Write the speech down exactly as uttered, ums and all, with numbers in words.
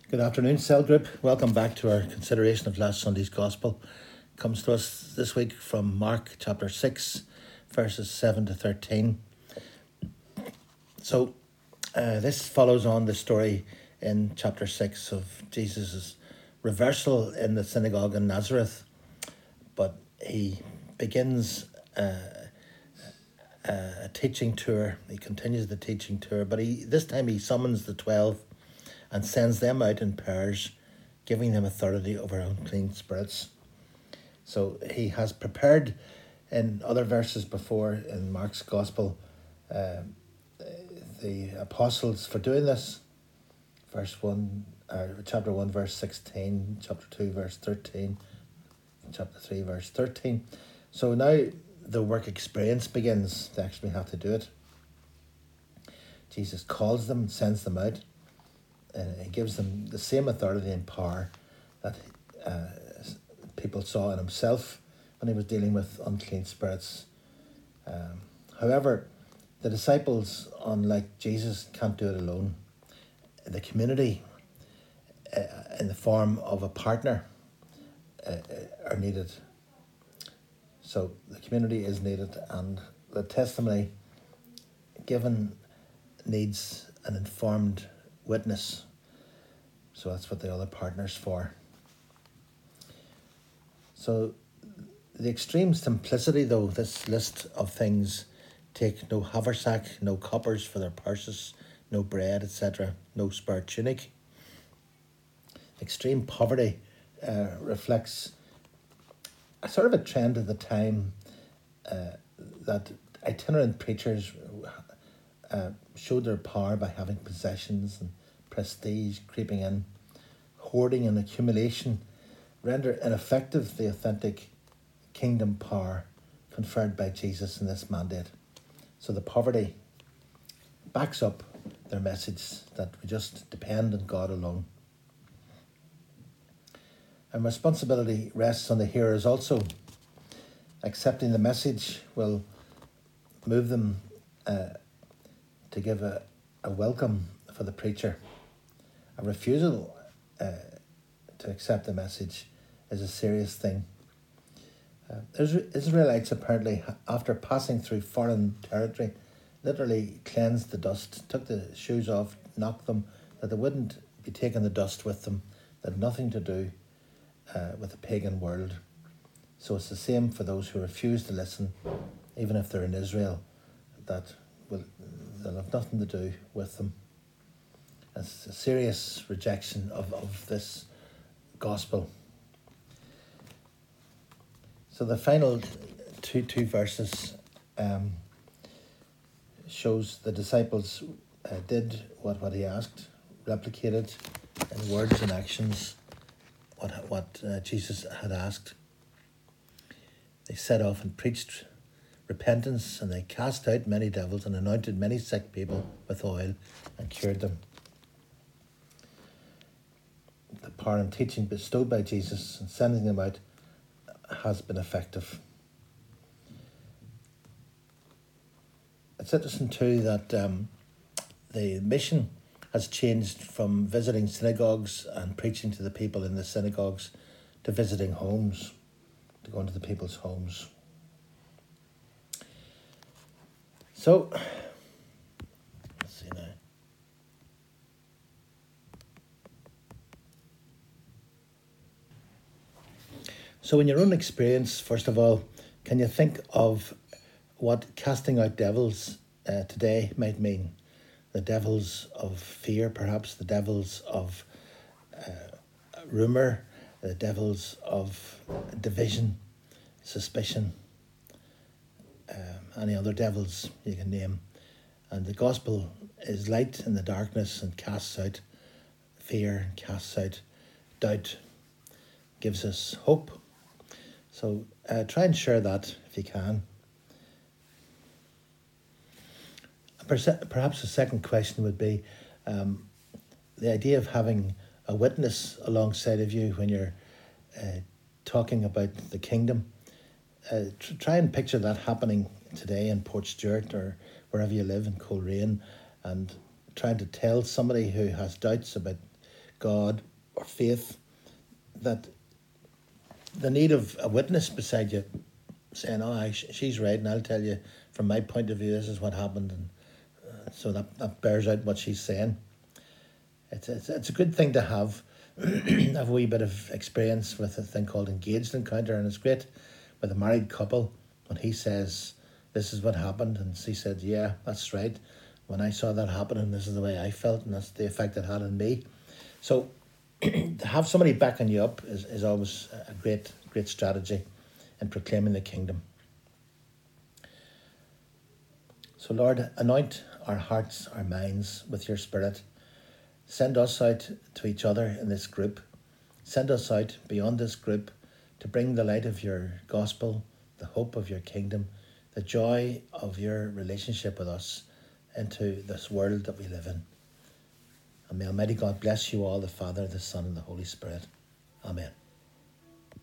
Good afternoon, Cell Group. Welcome back to our consideration of last Sunday's Gospel. It comes to us this week from Mark chapter six, verses seven to thirteen. So, uh, this follows on the story in chapter six of Jesus' reversal in the synagogue in Nazareth. But he begins uh, a teaching tour. He continues the teaching tour, but he this time he summons the twelve and sends them out in pairs, giving them authority over unclean spirits. So he has prepared in other verses before in Mark's Gospel uh, the apostles for doing this. Verse one, uh, chapter one, verse sixteen, chapter two, verse thirteen, chapter three, verse thirteen. So now the work experience begins. They actually have to do it. Jesus calls them and sends them out. And he gives them the same authority and power that uh, people saw in himself when he was dealing with unclean spirits. Um, however, the disciples, unlike Jesus, can't do it alone. The community, uh, in the form of a partner, uh, are needed. So the community is needed, and the testimony given needs an informed witness. So that's what the other partner's for. So the extreme simplicity, though, this list of things take no haversack, no coppers for their purses, no bread, et cetera, no spare tunic. Extreme poverty uh, reflects a sort of a trend of the time uh, that itinerant preachers uh, showed their power by having possessions and prestige creeping in. Hoarding and accumulation render ineffective the authentic kingdom power conferred by Jesus in this mandate. So the poverty backs up their message that we just depend on God alone. And responsibility rests on the hearers also. Accepting the message will move them uh, to give a, a welcome for the preacher. A refusal uh, to accept the message is a serious thing. Uh, Israelites apparently, after passing through foreign territory, literally cleansed the dust, took the shoes off, knocked them, that they wouldn't be taking the dust with them, that had nothing to do uh, with the pagan world. So it's the same for those who refuse to listen, even if they're in Israel, that will they'll have nothing to do with them. It's a serious rejection of, of this gospel. So the final two two verses um, shows the disciples uh, did what, what he asked, replicated in words and actions what, what uh, Jesus had asked. They set off and preached repentance, and they cast out many devils and anointed many sick people with oil and cured them. The power and teaching bestowed by Jesus and sending them out has been effective. It's interesting too that um, the mission has changed from visiting synagogues and preaching to the people in the synagogues to visiting homes, to going to the people's homes. So, let's see now. So in your own experience, first of all, can you think of what casting out devils uh, today might mean? The devils of fear, perhaps, the devils of uh, rumour, the devils of division, suspicion, um, any other devils you can name. And the gospel is light in the darkness and casts out fear, and casts out doubt, gives us hope. So uh, try and share that if you can. Perhaps the second question would be um, the idea of having a witness alongside of you when you're uh, talking about the kingdom. Uh, tr- try and picture that happening today in Portstewart or wherever you live in Coleraine, and trying to tell somebody who has doubts about God or faith, that the need of a witness beside you saying, oh, I, she's right, and I'll tell you from my point of view, this is what happened. And uh, so that, that bears out what she's saying. It's, it's, it's a good thing to have, have a wee bit of experience with a thing called engaged encounter. And it's great with a married couple when he says, this is what happened. And she said, yeah, that's right. When I saw that happening, this is the way I felt, and that's the effect it had on me. So to have somebody backing you up is, is always a great, great strategy in proclaiming the kingdom. So Lord, anoint our hearts, our minds with your Spirit. Send us out to each other in this group. Send us out beyond this group to bring the light of your gospel, the hope of your kingdom, the joy of your relationship with us into this world that we live in. And may Almighty God bless you all, the Father, the Son, and the Holy Spirit. Amen.